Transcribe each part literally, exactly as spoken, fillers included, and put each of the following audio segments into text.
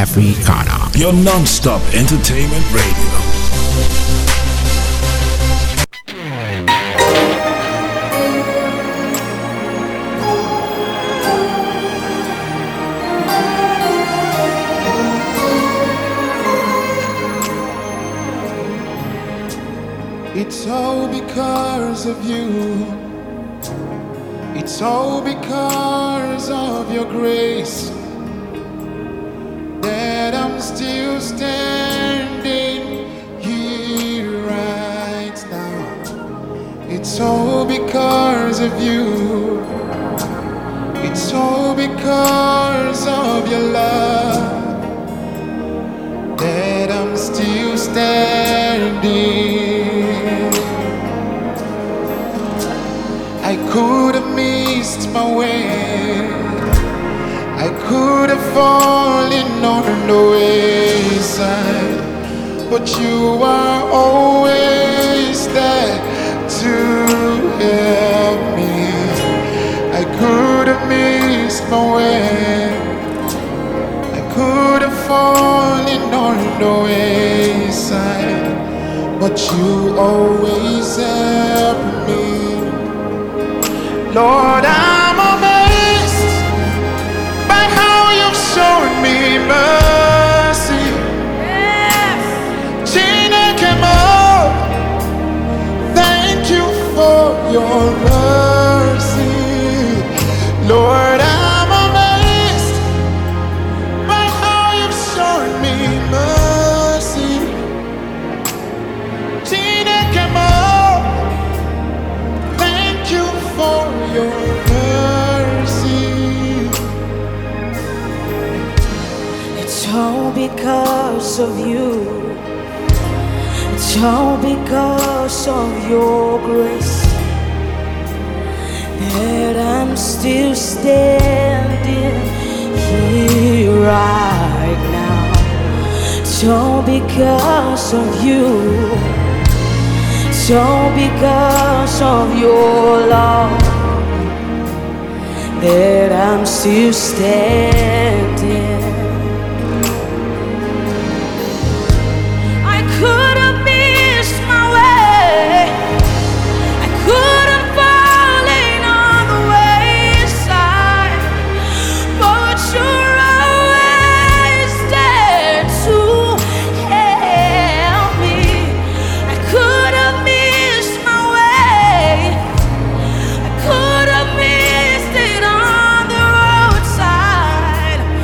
Africana. Your non-stop entertainment radio. It's all because of you. It's all because of your grace that I'm still standing here right now. It's all because of you. It's all because of your love that I'm still standing. I could have missed my way. I could have fallen on the wayside, but you are always there to help me. I could have missed my way. I could have fallen on the wayside, but you always help me. Lord, I'm amazed by how you've shown me mercy. Yes. Chinekemo, thank you for your mercy. Lord, I'm amazed by how you've shown me mercy. Chinekemo, thank you for your mercy. It's all because of you. It's all because of your grace that I'm still standing here right now. It's all because of you. It's all because of your love that I'm still standing. I could have missed my way. I could have fallen on the wayside, but you're always there to help me. I could have missed my way. I could have missed it on the roadside,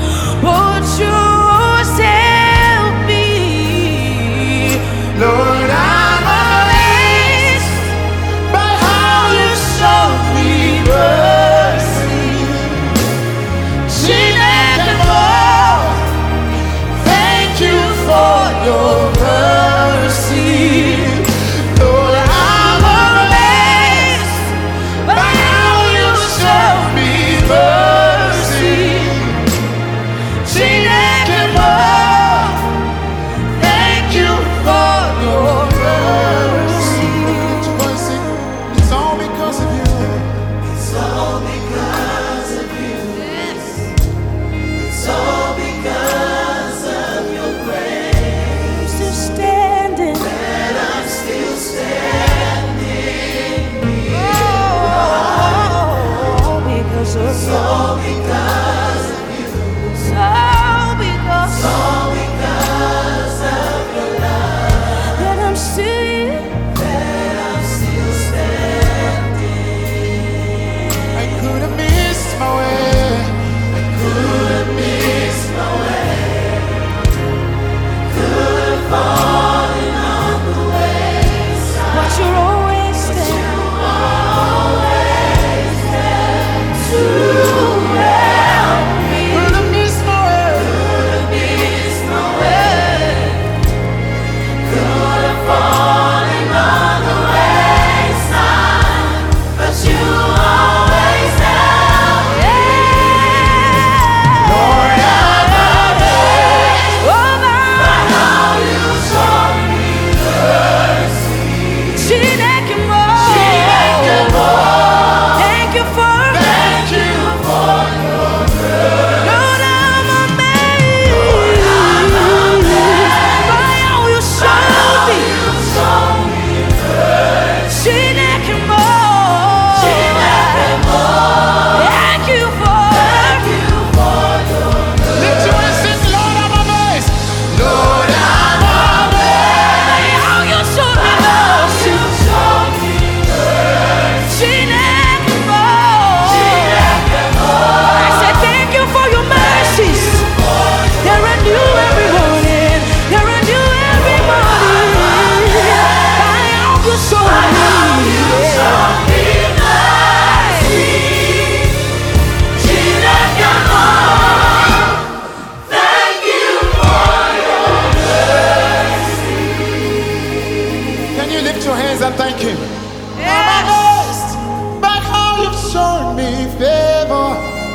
and thank Him. Yes. I'm amazed by how you've shown me favor.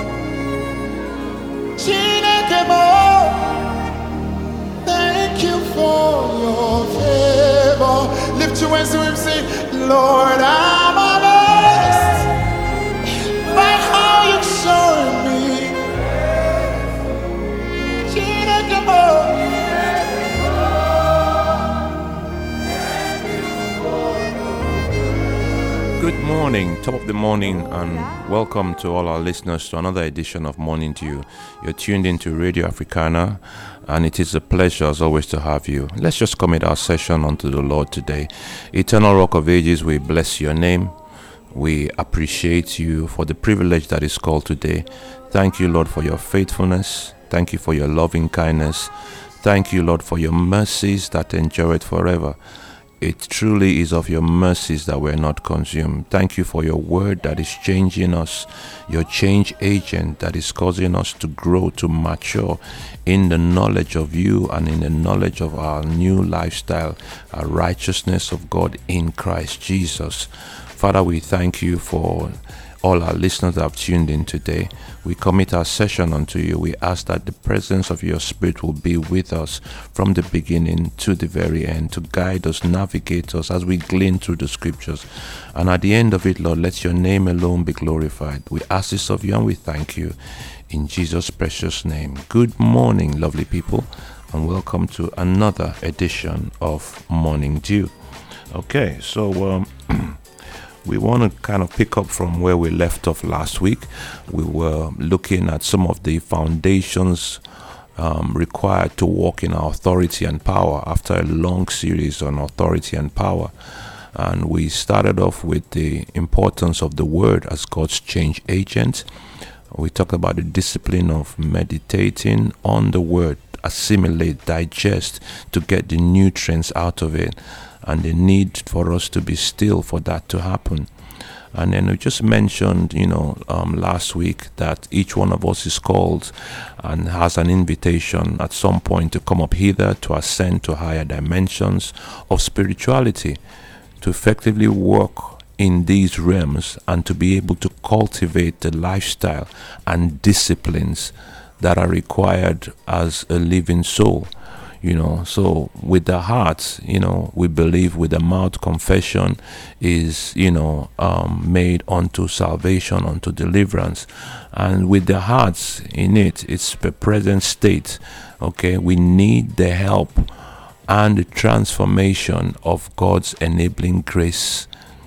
Chineke mo, thank you for your favor. Lift your hands to Him, say, Lord, I'm amazed by how you've shown me. Chineke mo. Good morning, top of the morning, and welcome to all our listeners to another edition of Morning Dew. You're tuned into Radio Africana, and it is a pleasure as always to have you. Let's just commit our session unto the Lord today. Eternal Rock of Ages, we bless your name. We appreciate you for the privilege that is called today. Thank you, Lord, for your faithfulness. Thank you for your loving kindness. Thank you, Lord, for your mercies that endure it forever. It truly is of your mercies that we're not consumed. Thank you for your word that is changing us, your change agent that is causing us to grow, to mature in the knowledge of you and in the knowledge of our new lifestyle, our righteousness of God in Christ Jesus. Father, we thank you for all our listeners that have tuned in today. We commit our session unto you. We ask that the presence of your Spirit will be with us from the beginning to the very end, to guide us, navigate us as we glean through the scriptures. And at the end of it, Lord, let your name alone be glorified. We ask this of you and we thank you in Jesus' precious name. Good morning, lovely people, and welcome to another edition of Morning Dew. Okay, so um we want to kind of pick up from where we left off last week. We were looking at some of the foundations um, required to walk in our authority and power after a long series on authority and power. And we started off with the importance of the word as God's change agent. We talked about the discipline of meditating on the word, assimilate, digest, to get the nutrients out of it, and the need for us to be still for that to happen. And then we just mentioned, you know, um, last week that each one of us is called and has an invitation at some point to come up hither, to ascend to higher dimensions of spirituality, to effectively work in these realms and to be able to cultivate the lifestyle and disciplines that are required as a living soul. You know, so with the heart, you know, we believe, with the mouth, confession is, you know, um, made unto salvation, unto deliverance. And with the hearts in it, it's the present state. Okay, we need the help and the transformation of God's enabling grace.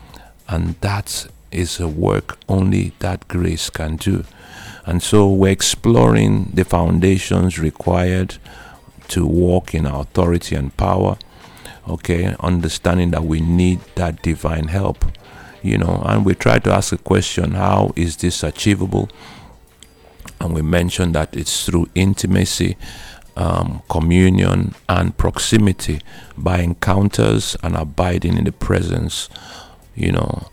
And that is a work only that grace can do. And so we're exploring the foundations required to walk in our authority and power, okay, understanding that we need that divine help, you know, and we try to ask a question, how is this achievable? And we mentioned that it's through intimacy, um, communion, and proximity, by encounters and abiding in the presence, you know,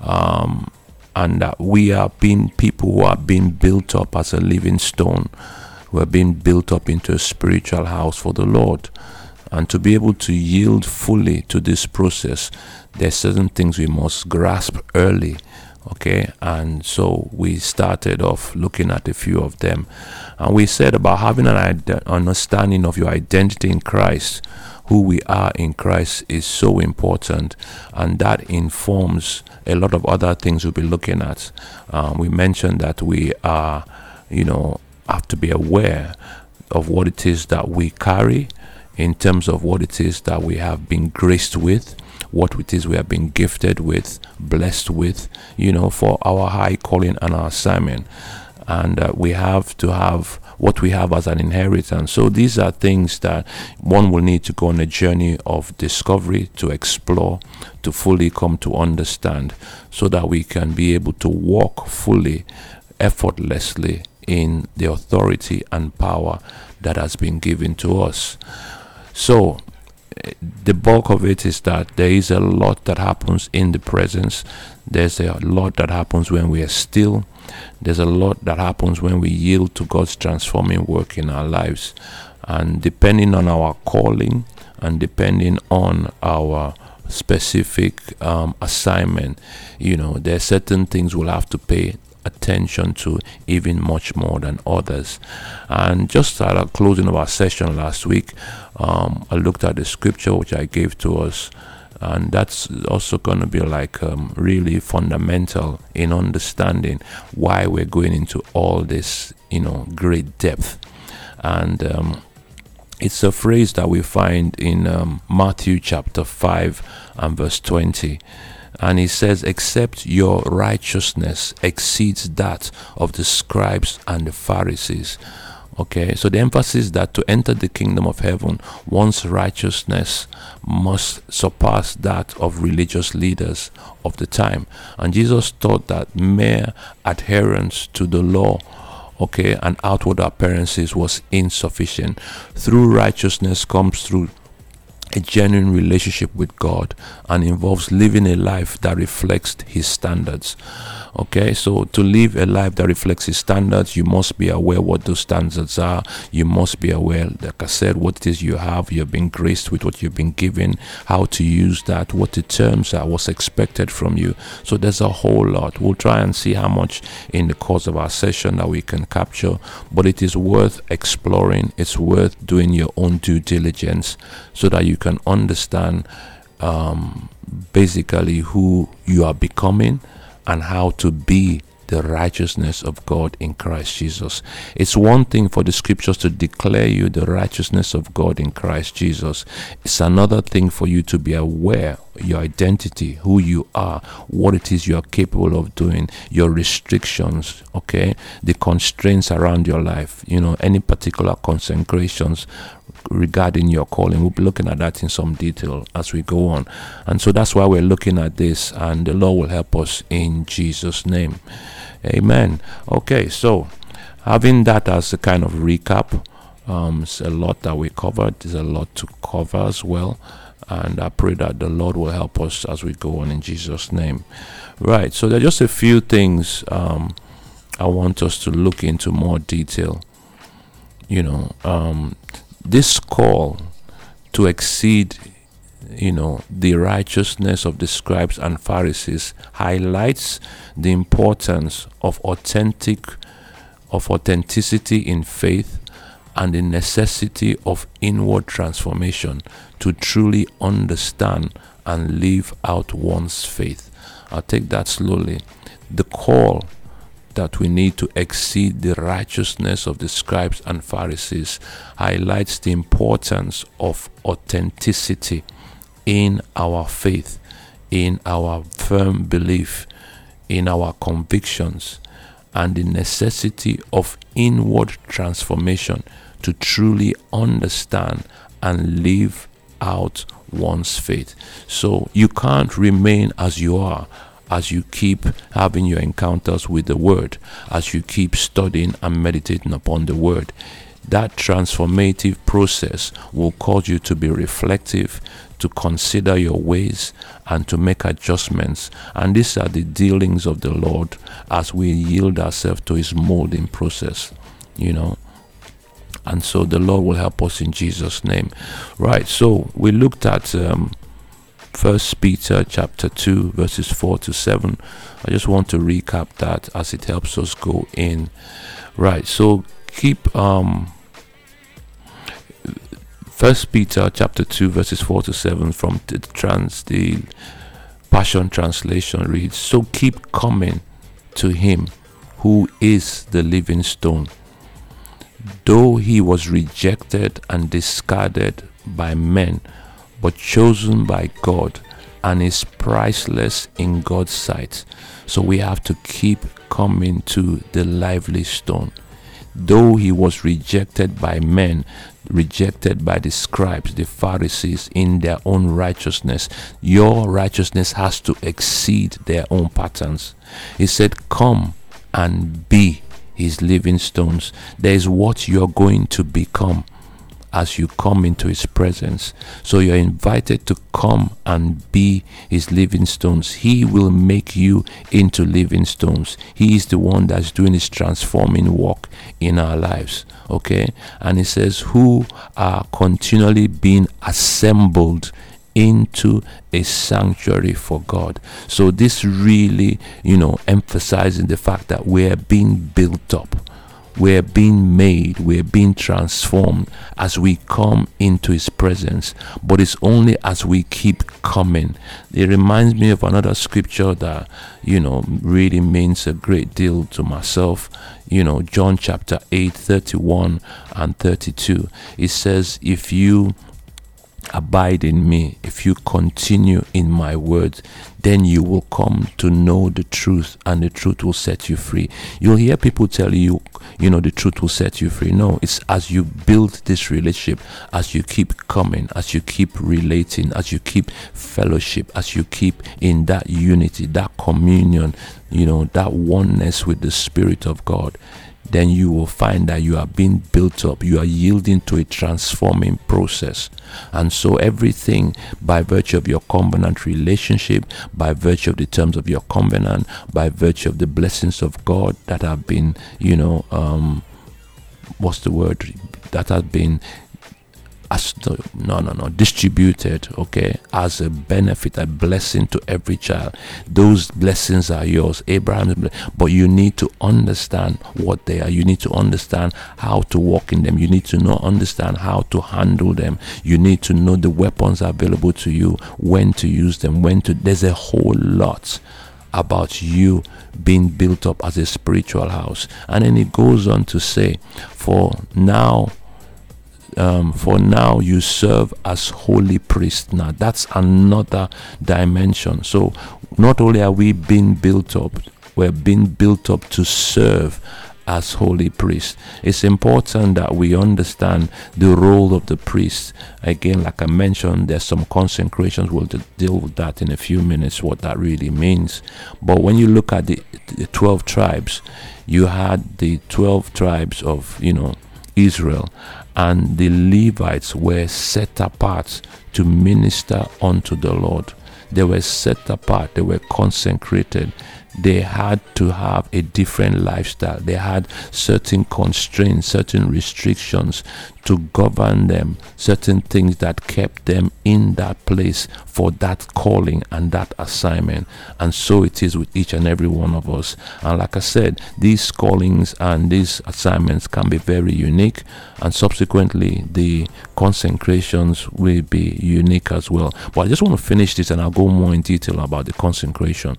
um, and that we are being people who are being built up as a living stone. We're being built up into a spiritual house for the Lord. And to be able to yield fully to this process, there's certain things we must grasp early. Okay, and so we started off looking at a few of them. And we said about having an ide- understanding of your identity in Christ, who we are in Christ, is so important. And that informs a lot of other things we'll be looking at. Um, we mentioned that we are, you know, have to be aware of what it is that we carry in terms of what it is that we have been graced with, what it is we have been gifted with, blessed with, you know, for our high calling and our assignment. And uh, we have to have what we have as an inheritance. So these are things that one will need to go on a journey of discovery, to explore, to fully come to understand, so that we can be able to walk fully, effortlessly in the authority and power that has been given to us. So the bulk of it is that there is a lot that happens in the presence. There's a lot that happens when we are still. There's a lot that happens when we yield to God's transforming work in our lives. And depending on our calling and depending on our specific um, assignment. You know, there are certain things we'll have to pay attention to even much more than others. And just at the closing of our session last week, um, I looked at the scripture which I gave to us, and that's also going to be like um, really fundamental in understanding why we're going into all this, you know, great depth. And um, it's a phrase that we find in um, Matthew chapter five and verse twenty. And he says, except your righteousness exceeds that of the scribes and the Pharisees. Okay, so the emphasis that to enter the kingdom of heaven, one's righteousness must surpass that of religious leaders of the time. And Jesus taught that mere adherence to the law, okay, and outward appearances was insufficient. Through righteousness comes through a genuine relationship with God, and involves living a life that reflects his standards. Okay, so to live a life that reflects his standards, you must be aware what those standards are. You must be aware, like I said, what it is you have. You've been graced with what you've been given, how to use that, what the terms are, what's expected from you. So there's a whole lot. We'll try and see how much in the course of our session that we can capture, but it is worth exploring. It's worth doing your own due diligence so that you can understand um, basically who you are becoming and how to be the righteousness of God in Christ Jesus. It's one thing for the scriptures to declare you the righteousness of God in Christ Jesus. It's another thing for you to be aware your identity, who you are, what it is you are capable of doing, your restrictions, okay, the constraints around your life, you know, any particular consecrations regarding your calling. We'll be looking at that in some detail as we go on. And so that's why we're looking at this, and the Lord will help us in Jesus' name. Amen. Okay, so having that as a kind of recap, um, it's a lot that we covered. There's a lot to cover as well. And I pray that the Lord will help us as we go on in Jesus' name. Right, so there are just a few things um, I want us to look into more detail. You know, um, this call to exceed, you know, the righteousness of the scribes and Pharisees highlights the importance of authentic, of authenticity in faith, and the necessity of inward transformation to truly understand and live out one's faith. I'll take that slowly. The call that we need to exceed the righteousness of the scribes and Pharisees highlights the importance of authenticity in our faith, in our firm belief, in our convictions, and the necessity of inward transformation to truly understand and live out one's faith. So you can't remain as you are as you keep having your encounters with the word, as you keep studying and meditating upon the word. That transformative process will cause you to be reflective, to consider your ways, and to make adjustments. And these are the dealings of the Lord as we yield ourselves to his molding process, you know. And so the Lord will help us in Jesus' name. Right, so we looked at um, First Peter chapter two, verses four to seven. I just want to recap that as it helps us go in. Right, so keep um, First Peter chapter two, verses four to seven from the trans the Passion Translation reads, "So keep coming to him who is the living stone. Though he was rejected and discarded by men, but chosen by God and is priceless in God's sight." So we have to keep coming to the lively stone. Though he was rejected by men, rejected by the scribes, the Pharisees, in their own righteousness, your righteousness has to exceed their own patterns. He said, come and be his living stones. There is what you're going to become as you come into his presence. So you're invited to come and be his living stones. He will make you into living stones. He is the one that's doing his transforming work in our lives. Okay? And he says, who are continually being assembled into a sanctuary for God. So this really, you know, emphasizing the fact that we're being built up. We're being made, we're being transformed as we come into His presence. But it's only as we keep coming. It reminds me of another scripture that, you know, really means a great deal to myself. You know, John chapter eight, thirty-one and thirty-two. It says, if you abide in me, if you continue in my word, then you will come to know the truth, and the truth will set you free. You'll hear people tell you, you know, the truth will set you free. No, it's as you build this relationship, as you keep coming, as you keep relating, as you keep fellowship, as you keep in that unity, that communion, you know, that oneness with the Spirit of God, then you will find that you are being built up. You are yielding to a transforming process. And so everything, by virtue of your covenant relationship, by virtue of the terms of your covenant, by virtue of the blessings of God that have been, you know, um, what's the word? That have been as the, no no no distributed, okay, as a benefit, a blessing to every child. Those blessings are yours, Abraham's blessing, but you need to understand what they are. You need to understand how to walk in them. You need to know understand how to handle them. You need to know the weapons available to you, when to use them, when to. There's a whole lot about you being built up as a spiritual house. And then it goes on to say, for now Um, for now you serve as holy priests. Now that's another dimension. So not only are we being built up, we're being built up to serve as holy priests. It's important that we understand the role of the priest. Again, like I mentioned, there's some consecrations. We'll deal with that in a few minutes, what that really means. But when you look at the, the twelve tribes, you had the twelve tribes of, you know, Israel, and the Levites were set apart to minister unto the Lord. They were set apart, they were consecrated. They had to have a different lifestyle. They had certain constraints, certain restrictions to govern them, certain things that kept them in that place for that calling and that assignment. And so it is with each and every one of us. And like I said, these callings and these assignments can be very unique, and subsequently the consecrations will be unique as well. But I just want to finish this and I'll go more in detail about the consecration.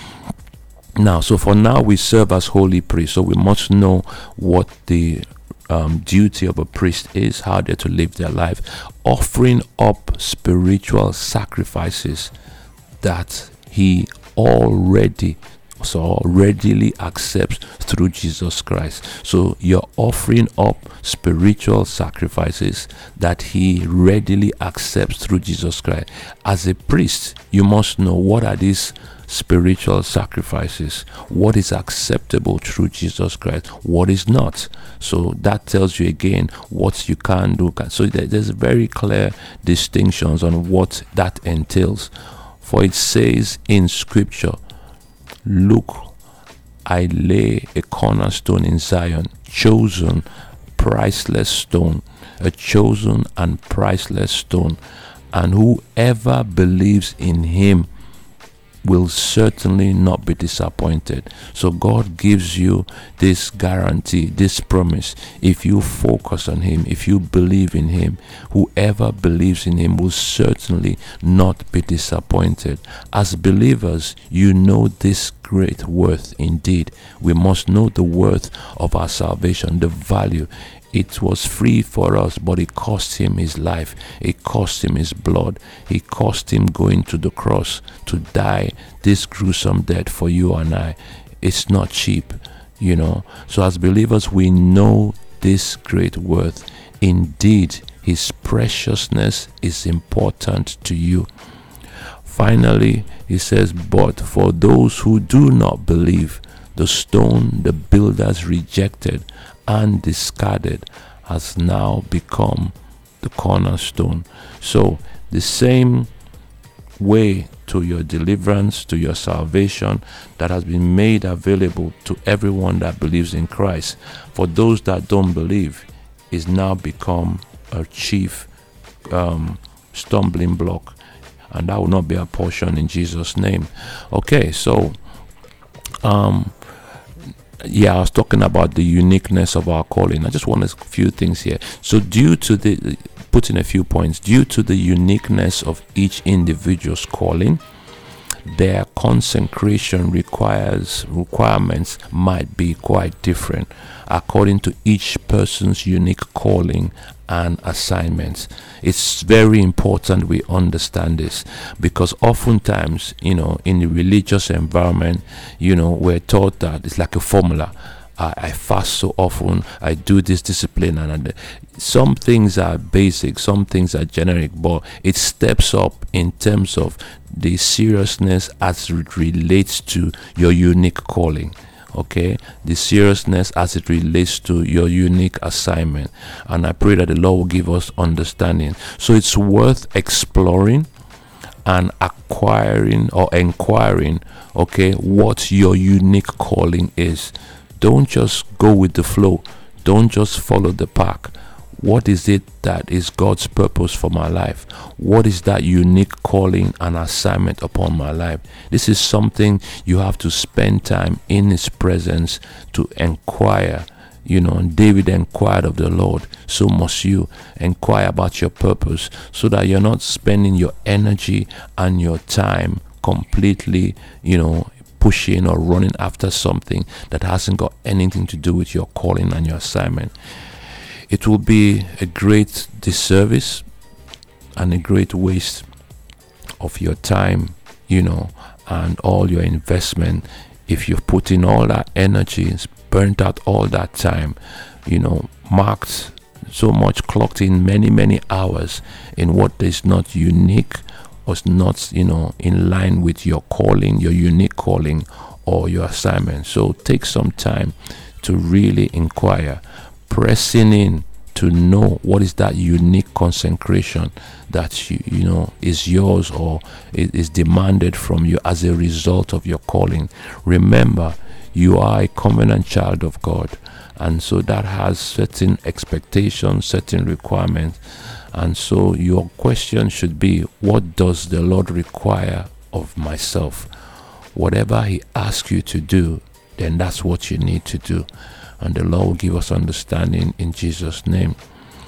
Now, so for now we serve as holy priests, so we must know what the um, duty of a priest is, how they're to live their life, offering up spiritual sacrifices that he already so readily accepts through Jesus Christ. So you're offering up spiritual sacrifices that he readily accepts through Jesus Christ. As a priest, you must know what are these spiritual sacrifices, what is acceptable through Jesus Christ, what is not. So that tells you again what you can do. So there's very clear distinctions on what that entails. For it says in scripture, look, I lay a cornerstone in Zion, chosen, priceless stone, a chosen and priceless stone, and whoever believes in him will certainly not be disappointed. So God gives you this guarantee, this promise. If you focus on him, if you believe in him, whoever believes in him will certainly not be disappointed. As believers, you know this great worth indeed. We must know the worth of our salvation, the value. It was free for us, but it cost him his life. It cost him his blood. It cost him going to the cross to die this gruesome death for you and I. It's not cheap, you know. So as believers, we know this great worth. Indeed, his preciousness is important to you. Finally, he says, but for those who do not believe, the stone the builders rejected and discarded has now become the cornerstone. So the same way to your deliverance, to your salvation that has been made available to everyone that believes in Christ, for those that don't believe, is now become a chief um, stumbling block. and that will not be our portion in Jesus' name. Okay, so um yeah, I was talking about the uniqueness of our calling. I just want a few things here. So due to the put in a few points, due to the uniqueness of each individual's calling, their consecration requires requirements might be quite different according to each person's unique calling and assignments. It's very important we understand this, because oftentimes, you know, in the religious environment, you know, we're taught that it's like a formula. I, I fast so often, I do this discipline, and, and some things are basic, some things are generic, but it steps up in terms of the seriousness as it relates to your unique calling. Okay, the seriousness as it relates to your unique assignment, and I pray that the Lord will give us understanding. So it's worth exploring and acquiring or inquiring, okay, what your unique calling is. Don't just go with the flow. Don't just follow the pack. What is it that is God's purpose for my life? What is that unique calling and assignment upon my life? This is something you have to spend time in His presence to inquire. You know, and David inquired of the Lord, so must you inquire about your purpose, so that you're not spending your energy and your time completely, you know, pushing or running after something that hasn't got anything to do with your calling and your assignment. It will be a great disservice and a great waste of your time, you know, and all your investment if you've put in all that energy, burnt out all that time, you know, marked so much, clocked in many, many hours in what is not unique or is not, you know, in line with your calling, your unique calling or your assignment. So take some time to really inquire, pressing in to know what is that unique consecration that you, you know is yours or is demanded from you as a result of your calling. Remember, you are a covenant child of God, and so that has certain expectations, certain requirements. And so your question should be, what does the Lord require of myself? Whatever He asks you to do, then that's what you need to do. And the Lord will give us understanding in Jesus' name.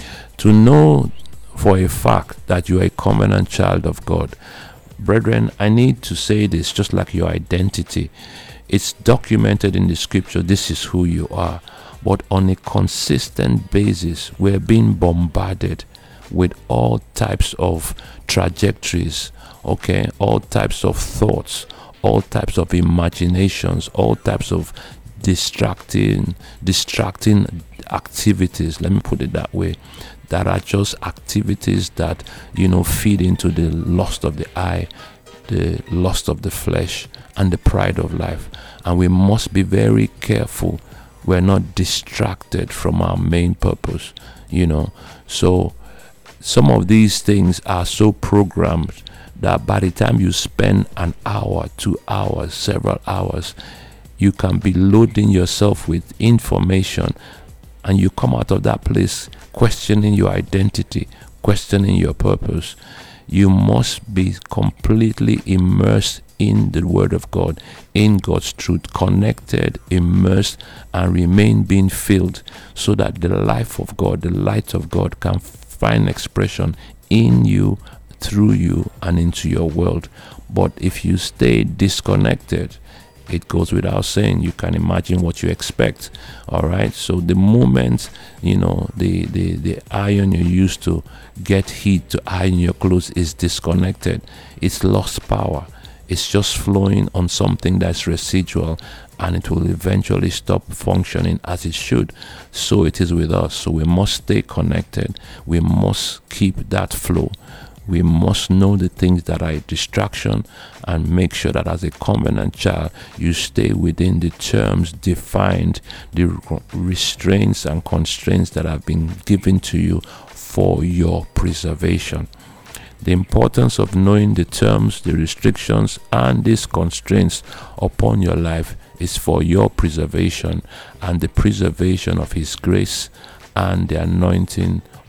To know for a fact that you are a covenant child of God, brethren, I need to say this, just like your identity. It's documented in the scripture, this is who you are. But on a consistent basis, we're being bombarded with all types of trajectories, okay, all types of thoughts, all types of imaginations, all types of distracting distracting activities, let me put it that way, that are just activities that, you know, feed into the lust of the eye, the lust of the flesh, and the pride of life. And we must be very careful we're not distracted from our main purpose, you know. So some of these things are so programmed that by the time you spend an hour, two hours, several hours, you can be loading yourself with information, and you come out of that place questioning your identity, questioning your purpose. You must be completely immersed in the Word of God, in God's truth, connected, immersed, and remain being filled, so that the life of God, the light of God can find expression in you, through you, and into your world. But if you stay disconnected, it goes without saying, you can imagine what you expect. All right, so the moment, you know, the the the iron you used to get heat to iron your clothes is disconnected, it's lost power. It's just flowing on something that's residual, and it will eventually stop functioning as it should. So it is with us. So we must stay connected. We must keep that flow. We must know the things that are a distraction, and make sure that as a covenant child, you stay within the terms defined, the restraints and constraints that have been given to you for your preservation. The importance of knowing the terms, the restrictions, and these constraints upon your life is for your preservation and the preservation of His grace and the anointing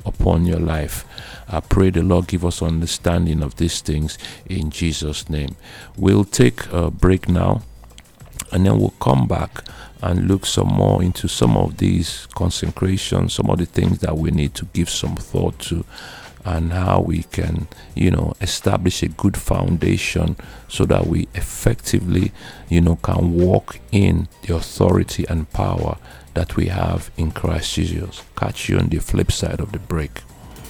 upon your life. I pray the Lord give us understanding of these things in Jesus' name. We'll take a break now, and then we'll come back and look some more into some of these consecrations, some of the things that we need to give some thought to, and how we can, you know, establish a good foundation so that we effectively, you know, can walk in the authority and power that we have in Christ Jesus. Catch you on the flip side of the break.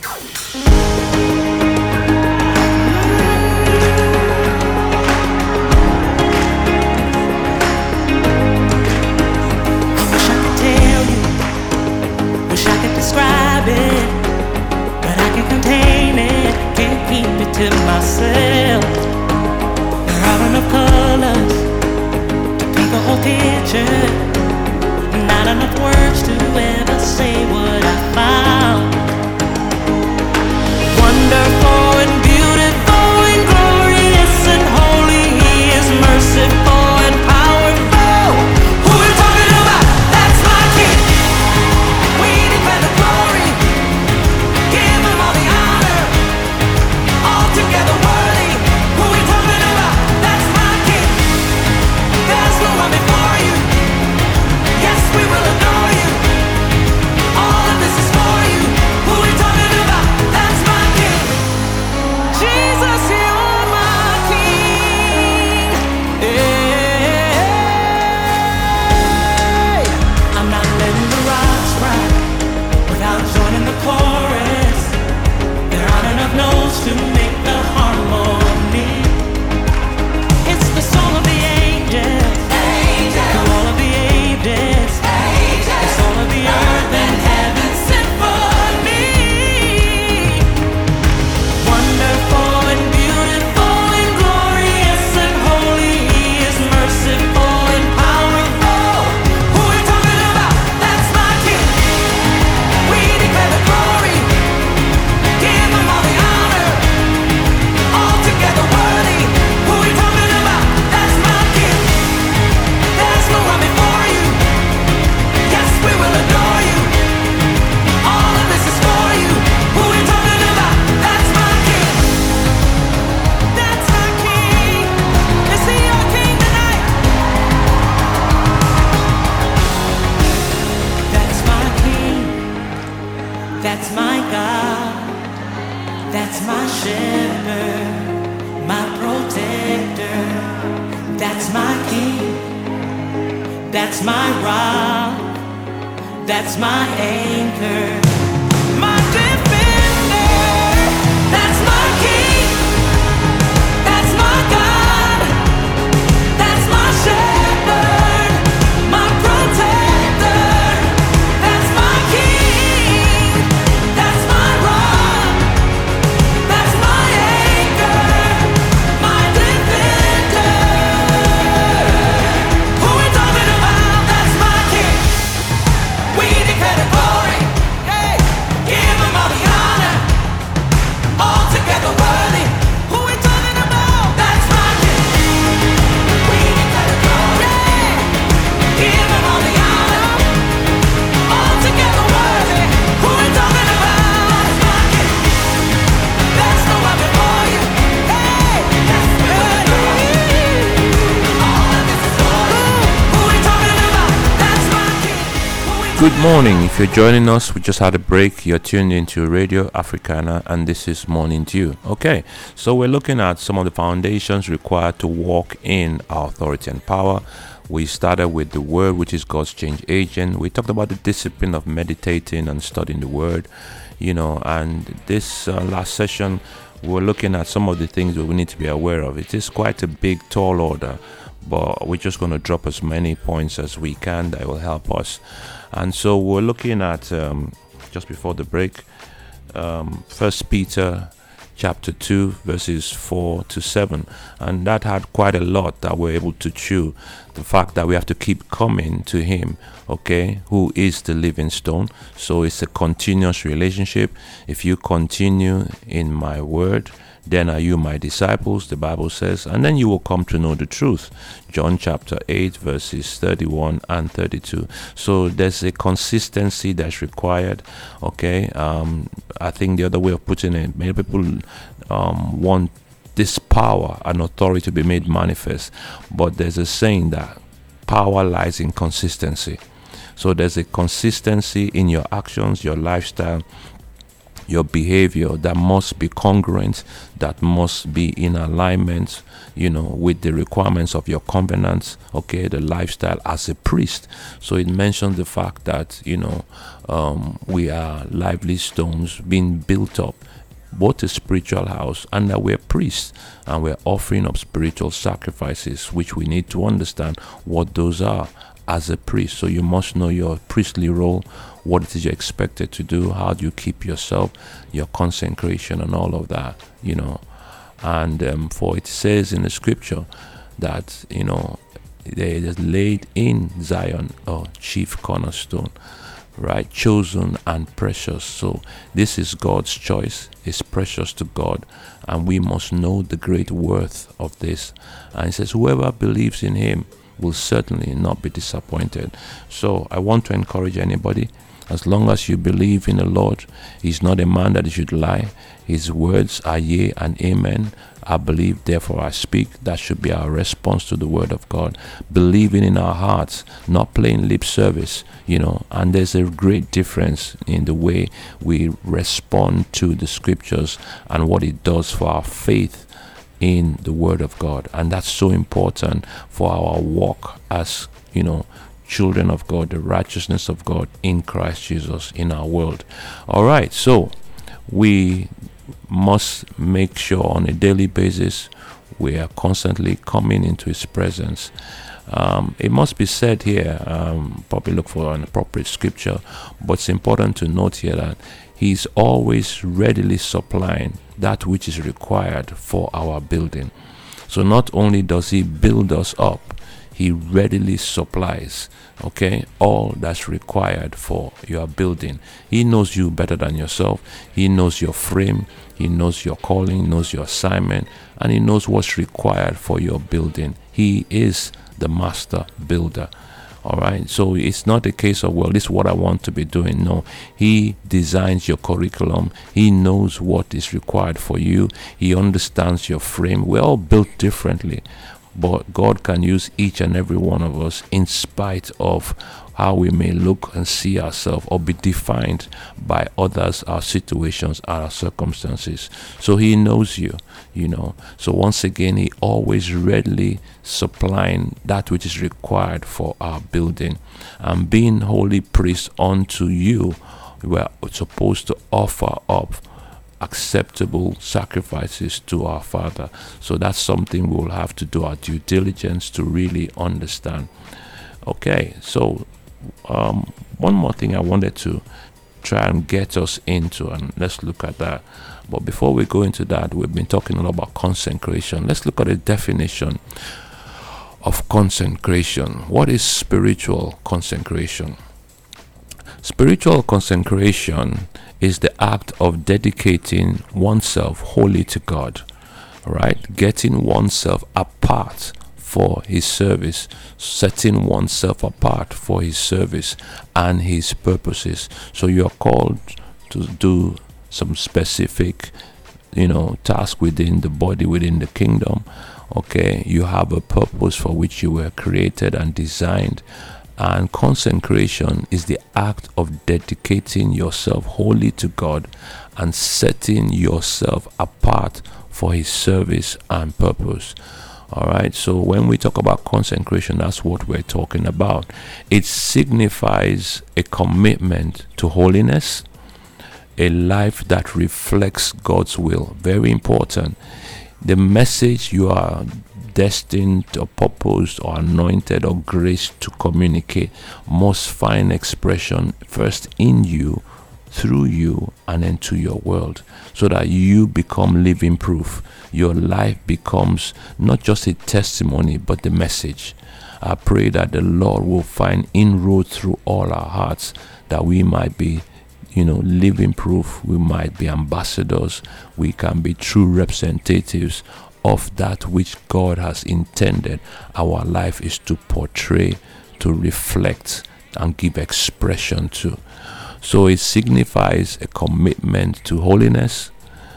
Describe it, but I can contain it, can't keep it to myself. There are enough colors to paint the whole picture, not enough words to ever say what I found. Wonderful and beautiful and glorious and holy, He is merciful and powerful. Who are we talking about? That's my King. We declare the glory, give Him all the honor, altogether worthy. Who we talking about? That's my King. There's no one before you. Yes, we will adore you. All of this is for you. Who we talking about? That's my King. Jesus, you're my King. Hey, I'm not letting the rocks cry without joining the chorus. There aren't enough notes to make the harmony. It's the song of the angels, through all of the ages. It's all of the earth and heaven symphony. Wonderful and beautiful and glorious and holy, He is merciful and powerful. Who we talking about? That's my King. We declare the glory, give Him all the honor, altogether worthy. Who we talking about? That's my King. There's no one before you. Yes, we will adore you. All of this is for you. Who we talking about? That's my King. That's my King. Is He your King tonight? That's my King. That's my God. That's my shepherd, my protector. That's my King. That's my rock. That's my anchor, my defender. That's my King. That's my God. That's my shepherd, my protector. That's my King. That's my rock. That's my anchor, my defender. Who we talking about? That's my King. We declare the glory, hey, give Him all the honor, altogether worthy. Who we talking about? That's my King. We declare the glory, yeah, give Him all the honor, altogether worthy. Who we talking about? That's my King. There's no one before you. Hey, yes, we will adore you. All of this is for you. Who we talking about? That's my King. Who we Good morning. If you're joining us, we just had a break. You're tuned into Radio Africana, and this is Morning Dew. Okay, so we're looking at some of the foundations required to walk in our authority and power. We started with the Word, which is God's change agent. We talked about the discipline of meditating and studying the Word, you know, and this uh, last session, we're looking at some of the things that we need to be aware of. It is quite a big, tall order, but we're just going to drop as many points as we can that will help us. And so we're looking at, um, just before the break, um, First Peter chapter two, verses four to seven. And that had quite a lot that we're able to chew. The fact that we have to keep coming to Him, okay, who is the living stone. So it's a continuous relationship. If you continue in my word, then are you my disciples, the Bible says, and then you will come to know the truth. John chapter eight, verses thirty-one and thirty-two. So there's a consistency that's required. Okay, um, I think the other way of putting it, many people um, want this power and authority to be made manifest, but there's a saying that power lies in consistency. So there's a consistency in your actions, your lifestyle, your behavior that must be congruent, that must be in alignment, you know, with the requirements of your covenants, okay, the lifestyle as a priest. So it mentions the fact that, you know, um, we are lively stones being built up, both a spiritual house, and that we're priests and we're offering up spiritual sacrifices, which we need to understand what those are as a priest. So you must know your priestly role, what it is you're expected to do, how do you keep yourself, your consecration and all of that, you know. And um, for it says in the scripture that, you know, there is laid in Zion a chief cornerstone, right, chosen and precious. So this is God's choice, it's precious to God, and we must know the great worth of this. And it says whoever believes in him will certainly not be disappointed. So I want to encourage anybody, as long as you believe in the Lord, he's not a man that he should lie. His words are yea and amen. I believe, therefore I speak. That should be our response to the word of God. Believing in our hearts, not playing lip service, you know. And there's a great difference in the way we respond to the scriptures and what it does for our faith in the word of God. And that's so important for our walk as, you know, children of God, the righteousness of God in Christ Jesus in our world. All right, so we must make sure on a daily basis we are constantly coming into his presence. Um, it must be said here, um, probably look for an appropriate scripture, but it's important to note here that he's always readily supplying that which is required for our building. So not only does he build us up, he readily supplies, okay, all that's required for your building. He knows you better than yourself. He knows your frame. He knows your calling, knows your assignment, and he knows what's required for your building. He is the master builder. All right, so it's not a case of, well, this is what I want to be doing. No, he designs your curriculum. He knows what is required for you. He understands your frame. We're all built differently, but God can use each and every one of us in spite of how we may look and see ourselves or be defined by others, our situations, our circumstances. So he knows you, you know. So once again, he always readily supplying that which is required for our building. And being holy priests unto you, we are supposed to offer up acceptable sacrifices to our Father. So that's something we'll have to do our due diligence to really understand. Okay, so um, one more thing I wanted to try and get us into, and let's look at that. But before we go into that, we've been talking a lot about consecration. Let's look at the definition of consecration. What is spiritual consecration? Spiritual consecration is the act of dedicating oneself wholly to God, right? Getting oneself apart for his service, setting oneself apart for his service and his purposes. So you're called to do some specific, you know, task within the body, within the kingdom. Okay, you have a purpose for which you were created and designed. And consecration is the act of dedicating yourself wholly to God and setting yourself apart for his service and purpose. All right, so when we talk about consecration, that's what we're talking about. It signifies a commitment to holiness, a life that reflects God's will. Very important. The message you are destined or purposed or anointed or graced to communicate must find expression first in you, through you, and into your world, so that you become living proof. Your life becomes not just a testimony, but the message. I pray that the Lord will find inroad through all our hearts, that we might be you know, living proof. We might be ambassadors. We can be true representatives of that which God has intended our life is to portray, to reflect, and give expression to. So it signifies a commitment to holiness,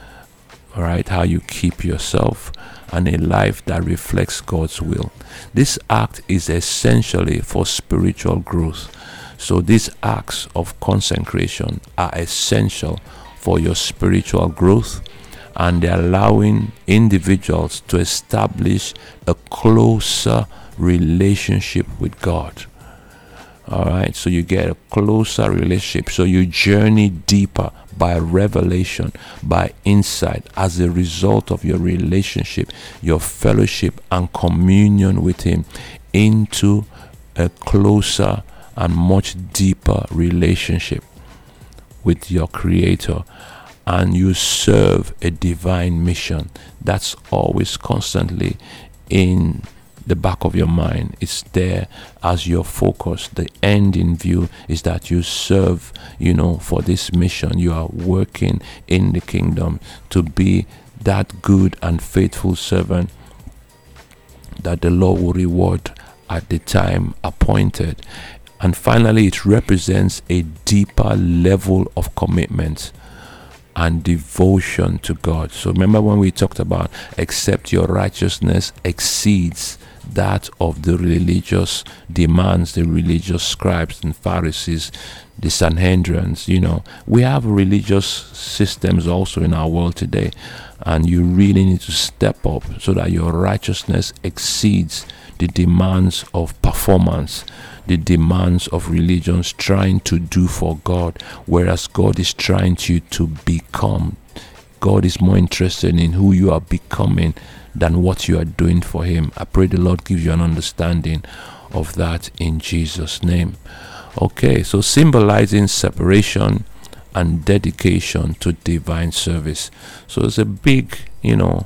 all right, how you keep yourself, and a life that reflects God's will. This act is essentially for spiritual growth. So these acts of consecration are essential for your spiritual growth, and they're allowing individuals to establish a closer relationship with God. All right, so you get a closer relationship. So you journey deeper by revelation, by insight, as a result of your relationship, your fellowship, and communion with Him, into a closer and much deeper relationship with your Creator. And you serve a divine mission. That's always constantly in the back of your mind. It's there as your focus. The end in view is that you serve, you know, for this mission. You are working in the kingdom to be that good and faithful servant that the Lord will reward at the time appointed. And finally, it represents a deeper level of commitment and devotion to God. So remember when we talked about except your righteousness exceeds that of the religious demands, the religious scribes and Pharisees, the Sanhedrians. You know, we have religious systems also in our world today, and you really need to step up so that your righteousness exceeds the demands of performance, the demands of religions trying to do for God, whereas God is trying to, to become. God is more interested in who you are becoming than what you are doing for Him. I pray the Lord gives you an understanding of that in Jesus' name. Okay, so symbolizing separation and dedication to divine service. So it's a big, you know,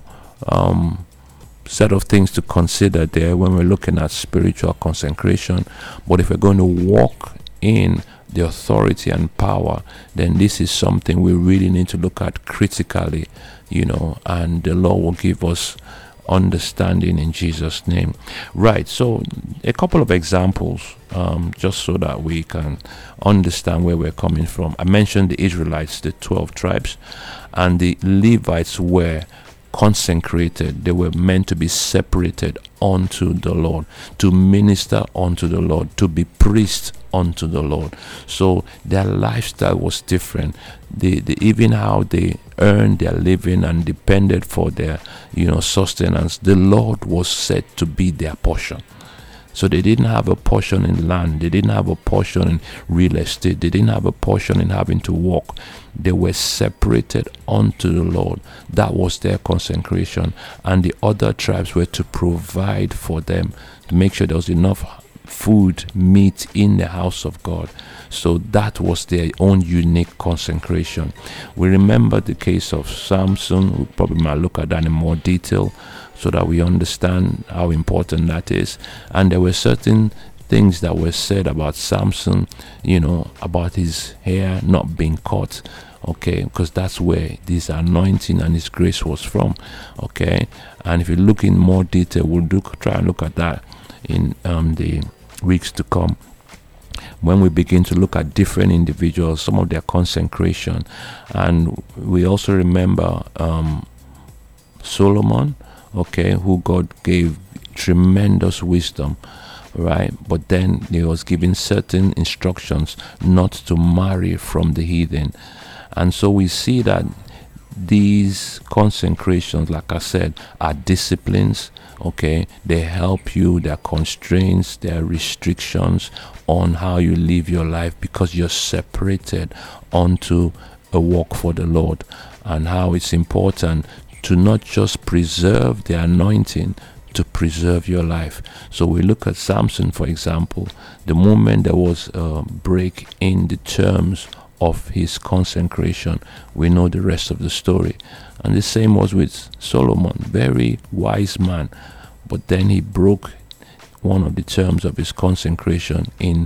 um, set of things to consider there when we're looking at spiritual consecration. But if we're going to walk in the authority and power, then this is something we really need to look at critically, you know, and the Lord will give us understanding in Jesus' name. Right, so a couple of examples, um, just so that we can understand where we're coming from. I mentioned the Israelites, the twelve tribes, and the Levites were consecrated. They were meant to be separated unto the Lord, to minister unto the Lord, to be priests unto the Lord. So their lifestyle was different. The, the even how they earned their living and depended for their, you know, sustenance, the Lord was said to be their portion. So they didn't have a portion in land. They didn't have a portion in real estate. They didn't have a portion in having to walk. They were separated unto the Lord. That was their consecration. And the other tribes were to provide for them, to make sure there was enough food, meat in the house of God. So that was their own unique consecration. We remember the case of Samson. We probably might look at that in more detail so that we understand how important that is. And there were certain things that were said about Samson, you know, about his hair not being cut, okay, because that's where this anointing and his grace was from, okay. And if you look in more detail, we'll do, try and look at that in um, the weeks to come, when we begin to look at different individuals, some of their consecration. And we also remember um, Solomon, okay, who God gave tremendous wisdom, right? But then he was given certain instructions not to marry from the heathen. And so we see that these consecrations, like I said, are disciplines, okay? They help you, there are constraints, there are restrictions on how you live your life, because you're separated unto a walk for the Lord, and how it's important to not just preserve the anointing, to preserve your life. So we look at Samson, for example. The moment there was a break in the terms of his consecration, we know the rest of the story. And the same was with Solomon, very wise man, but then he broke one of the terms of his consecration in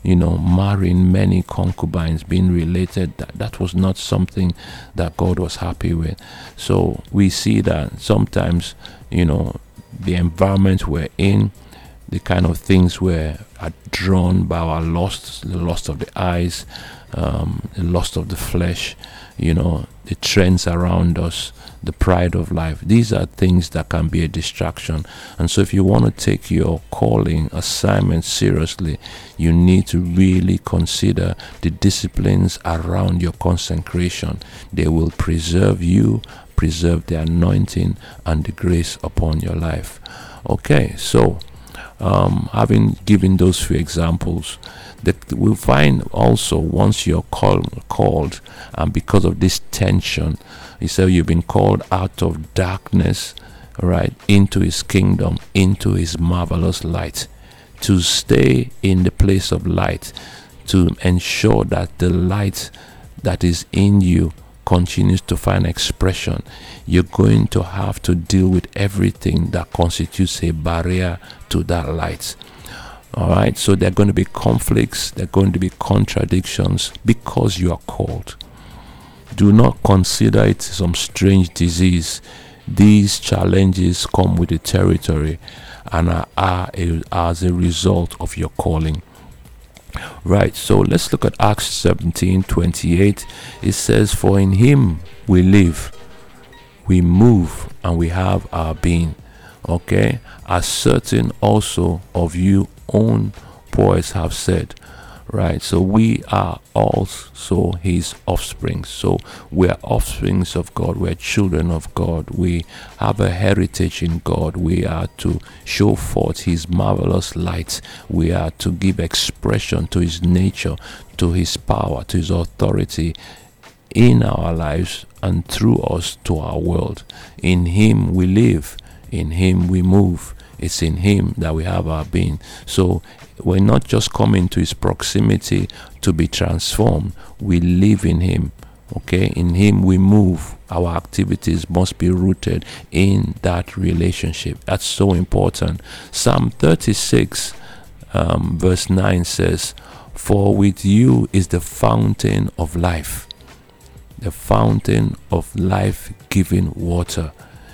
you know, marrying many concubines, being related. That, that was not something that God was happy with. So we see that sometimes, you know, the environment we're in, the kind of things we're are drawn by our lust, the lust of the eyes, um, the lust of the flesh, you know, the trends around us, the pride of life. These are things that can be a distraction. And so if you want to take your calling assignment seriously, you need to really consider the disciplines around your consecration. They will preserve you, preserve the anointing and the grace upon your life. Okay, so um, having given those few examples, that we'll find also once you're call, called, and because of this tension, he said you've been called out of darkness, right, into his kingdom, into his marvelous light, to stay in the place of light, to ensure that the light that is in you continues to find expression. You're going to have to deal with everything that constitutes a barrier to that light. All right, so there are going to be conflicts, there are going to be contradictions because you are called. Do not consider it some strange disease. These challenges come with the territory and are, are a, as a result of your calling. Right, so let's look at Acts seventeen twenty-eight. It says, "For in him we live, we move, and we have our being." Okay, as certain also of you own poets have said. Right, so we are also his offspring. So we are offsprings of God. We are children of God. We have a heritage in God. We are to show forth his marvelous light. We are to give expression to his nature, to his power, to his authority in our lives and through us to our world. In him we live. In him we move. It's in him that we have our being. So we're not just coming to his proximity to be transformed. We live in him. Okay, in him we move. Our activities must be rooted in that relationship. That's so important. Psalm thirty-six um, verse nine says, "For with you is the fountain of life, the fountain of life-giving water.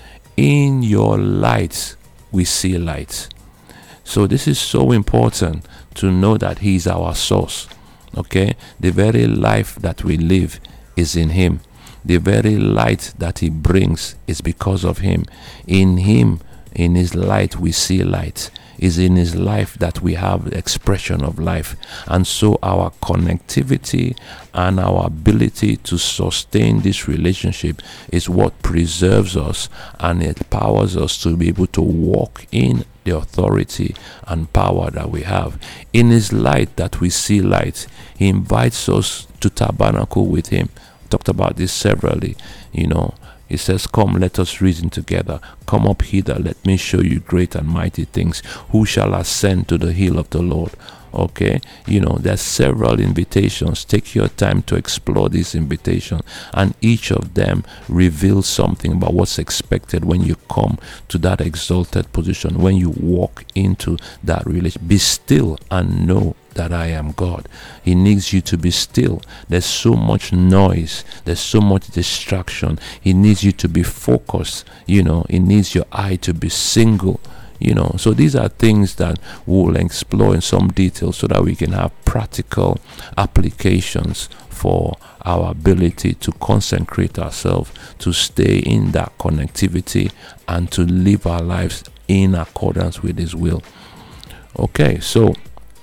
In your light we see light." So this is so important to know that he is our source. Okay, the very life that we live is in him. The very light that he brings is because of him. In him, in his light, we see light. Is in his life that we have the expression of life. And so our connectivity and our ability to sustain this relationship is what preserves us, and it empowers us to be able to walk in the authority and power that we have. In his light that we see light, he invites us to tabernacle with him. Talked about this severally, you know. He says, "Come, let us reason together. Come up hither, let me show you great and mighty things. Who shall ascend to the hill of the Lord?" Okay, you know, there's several invitations. Take your time to explore these invitations, and each of them reveals something about what's expected when you come to that exalted position, when you walk into that relation. Be still and know that I am God. He needs you to be still. There's so much noise, there's so much distraction. He needs you to be focused. You know, he needs your eye to be single. You know, so these are things that we'll explore in some detail so that we can have practical applications for our ability to consecrate ourselves, to stay in that connectivity, and to live our lives in accordance with his will. Okay, so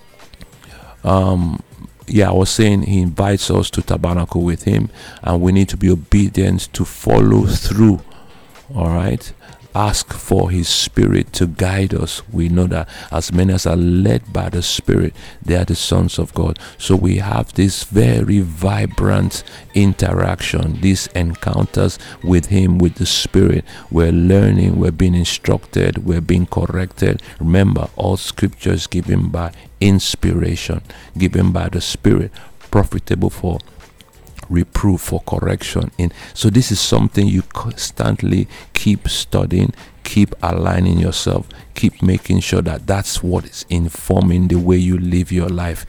um yeah, I was saying he invites us to tabernacle with him, and we need to be obedient to follow through. All right, ask for his spirit to guide us. We know that as many as are led by the spirit, they are the sons of God. So we have this very vibrant interaction, these encounters with him, with the spirit. We're learning, we're being instructed, we're being corrected. Remember, all scriptures given by inspiration, given by the spirit, profitable for reproof, for correction. In so this is something you constantly keep studying, keep aligning yourself, keep making sure that that's what is informing the way you live your life.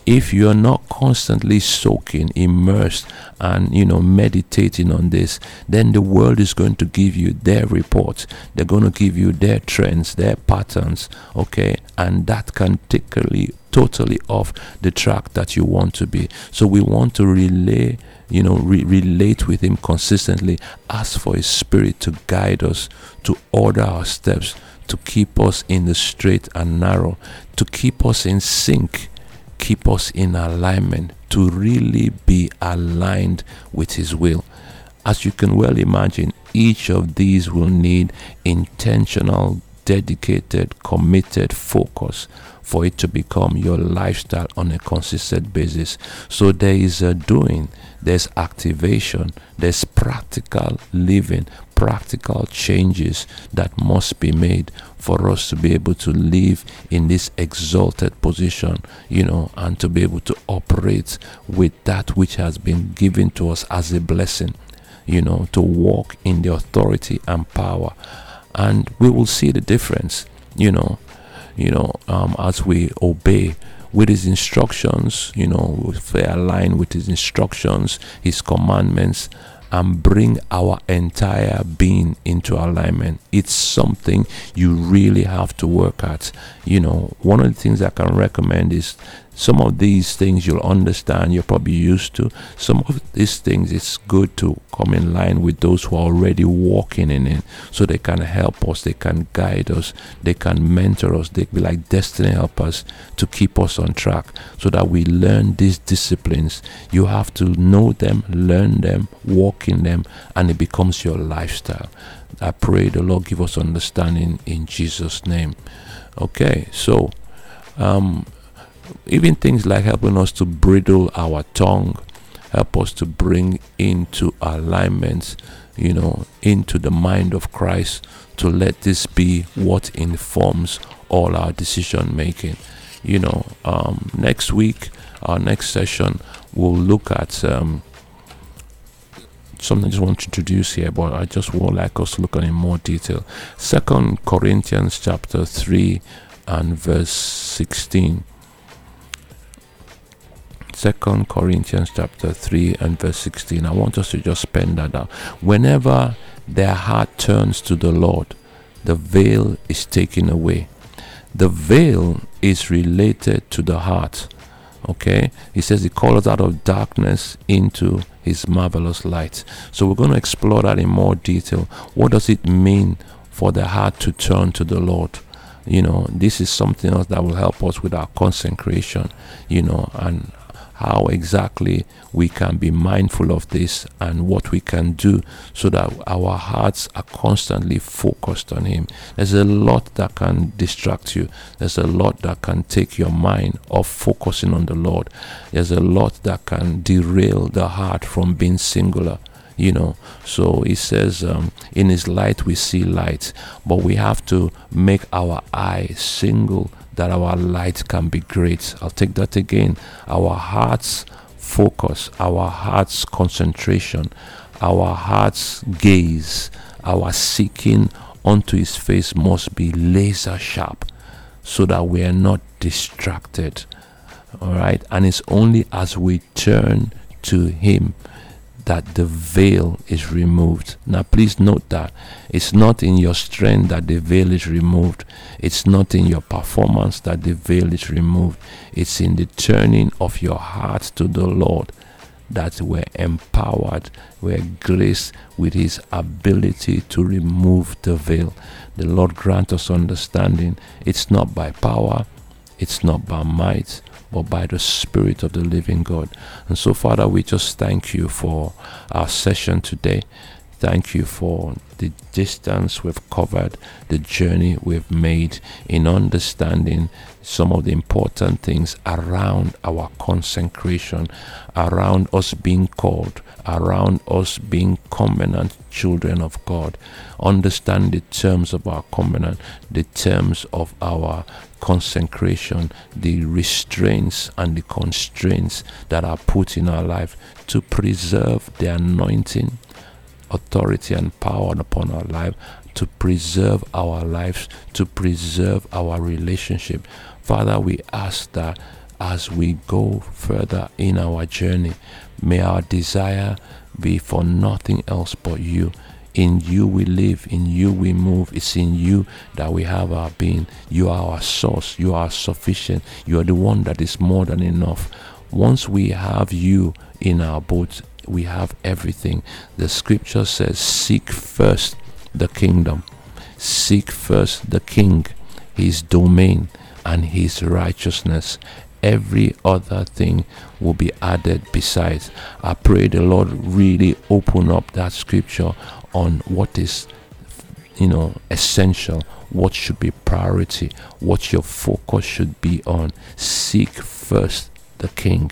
if you're not constantly soaking, immersed, and you know meditating on this, then the world is going to give you their reports. They're going to give you their trends, their patterns, okay, and that can take you totally off the track that you want to be. So we want to relay you know re- relate with him consistently, ask for his spirit to guide us, to order our steps, to keep us in the straight and narrow, to keep us in sync, keep us in alignment, to really be aligned with his will. As you can well imagine, each of these will need intentional, dedicated, committed focus for it to become your lifestyle on a consistent basis. So there is a doing, there's activation, there's practical living, practical changes that must be made for us to be able to live in this exalted position, you know, and to be able to operate with that which has been given to us as a blessing, you know, to walk in the authority and power. And we will see the difference, you know, you know, um, as we obey with his instructions, you know, if we align with his instructions, his commandments, and bring our entire being into alignment. It's something you really have to work at. You know, one of the things I can recommend is some of these things you'll understand, you're probably used to. Some of these things, it's good to come in line with those who are already walking in it, so they can help us, they can guide us, they can mentor us, they be like destiny helpers to keep us on track, so that we learn these disciplines. You have to know them, learn them, walk in them, and it becomes your lifestyle. I pray the Lord give us understanding in Jesus' name. Okay, so um even things like helping us to bridle our tongue, help us to bring into alignment, you know, into the mind of Christ, to let this be what informs all our decision making. You know, um, next week, our next session, we'll look at um, something I just want to introduce here, but I just would like us to look at it in more detail. Second Corinthians chapter three and verse sixteen. Second Corinthians chapter three and verse sixteen. I want us to just spend that out. Whenever their heart turns to the Lord, the veil is taken away. The veil is related to the heart. Okay, he says he calls us out of darkness into his marvelous light. So we're going to explore that in more detail. What does it mean for the heart to turn to the Lord? You know, this is something else that will help us with our consecration, you know, and how exactly we can be mindful of this and what we can do so that our hearts are constantly focused on him. There's a lot that can distract you. There's a lot that can take your mind off focusing on the Lord. There's a lot that can derail the heart from being singular. You know, so he says, um, in his light we see light, but we have to make our eye single, that our light can be great. I'll take that again. Our heart's focus, our heart's concentration, our heart's gaze, our seeking unto his face must be laser sharp, so that we are not distracted. All right, and it's only as we turn to him that the veil is removed. Now please note that it's not in your strength that the veil is removed. It's not in your performance that the veil is removed. It's in the turning of your heart to the Lord that we're empowered, we're graced with his ability to remove the veil. The Lord grant us understanding. It's not by power, it's not by might, but by the Spirit of the living God. And so, Father, we just thank you for our session today. Thank you for the distance we've covered, the journey we've made in understanding some of the important things around our consecration, around us being called, around us being covenant children of God. Understand the terms of our covenant, the terms of our consecration, the restraints and the constraints that are put in our life to preserve the anointing, authority and power upon our life, to preserve our lives, to preserve our relationship. Father, we ask that as we go further in our journey. May our desire be for nothing else but you. In you we live, in you we move. It's in you that we have our being. You are our source. You are sufficient. You are the one that is more than enough. Once we have you in our boat, we have everything. The scripture says, seek first the kingdom. Seek first the king, his domain, and his righteousness. Every other thing will be added besides. I pray the Lord really open up that scripture on what is, you know, essential, what should be priority, what your focus should be on. Seek first the king.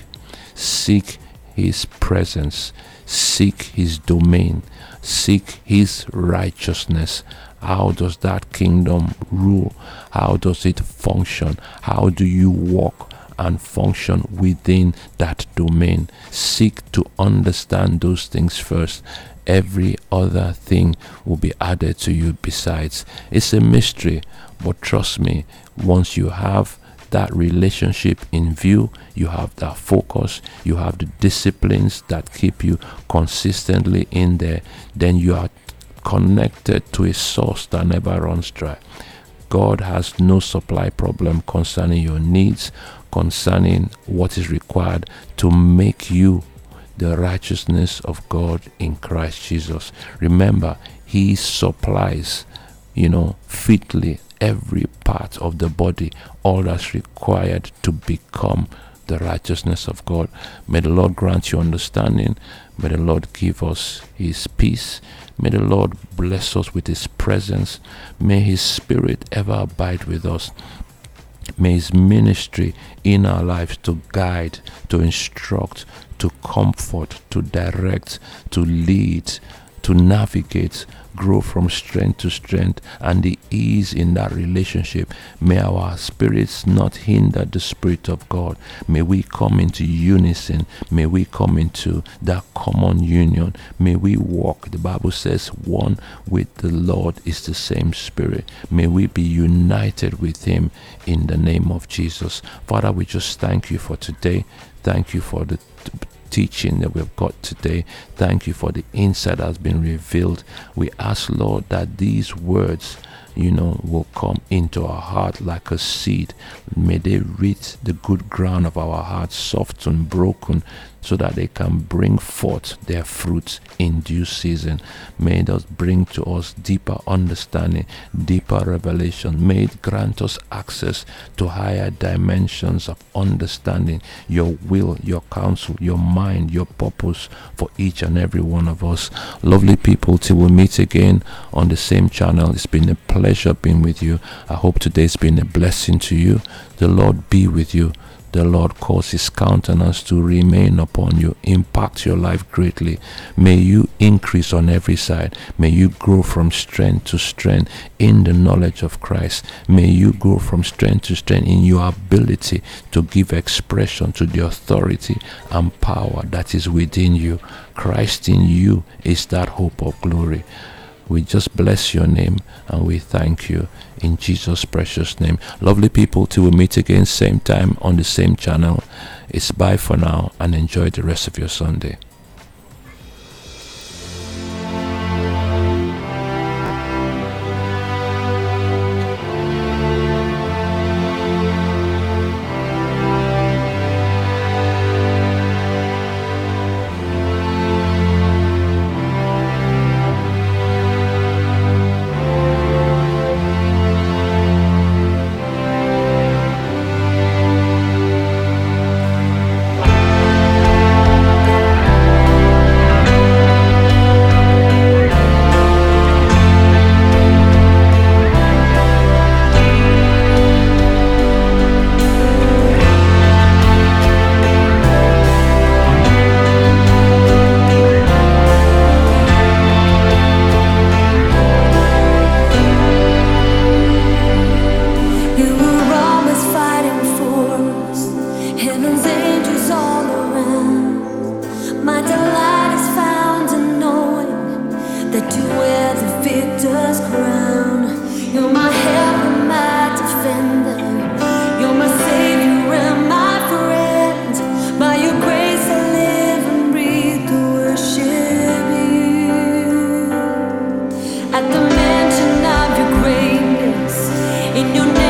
Seek his presence. Seek his domain. Seek his righteousness. How does that kingdom rule? How does it function? How do you walk and function within that domain? Seek to understand those things first. Every other thing will be added to you besides. It's a mystery, but trust me, once you have that relationship in view, you have that focus, you have the disciplines that keep you consistently in there, then you are connected to a source that never runs dry. God has no supply problem concerning your needs, concerning what is required to make you the righteousness of God in Christ Jesus. Remember, he supplies, you know, fitly every part of the body, all that's required to become the righteousness of God. May the Lord grant you understanding. May the Lord give us his peace. May the Lord bless us with his presence. May his spirit ever abide with us. May his ministry in our lives to guide, to instruct, to comfort, to direct, to lead, to navigate, grow from strength to strength, and the ease in that relationship. May our spirits not hinder the Spirit of God. May we come into unison. May we come into that common union. May we walk. The Bible says one with the Lord is the same Spirit. May we be united with him in the name of Jesus. Father, we just thank you for today. Thank you for the t- teaching that we've got today. Thank you for the insight that has been revealed. We ask, Lord, that these words, you know, will come into our heart like a seed. May they reach the good ground of our hearts, soft and broken, so that they can bring forth their fruits in due season. May it bring to us deeper understanding, deeper revelation. May it grant us access to higher dimensions of understanding your will, your counsel, your mind, your purpose for each and every one of us. Lovely people, till we meet again on the same channel, it's been a pleasure being with you. I hope today's been a blessing to you. The Lord be with you. The Lord cause his countenance to remain upon you, impact your life greatly. May you increase on every side. May you grow from strength to strength in the knowledge of Christ. May you grow from strength to strength in your ability to give expression to the authority and power that is within you. Christ in you is that hope of glory. We just bless your name and we thank you in Jesus' precious name. Lovely people, till we meet again same time on the same channel. It's bye for now and enjoy the rest of your Sunday. the mansion of your greatness. In your name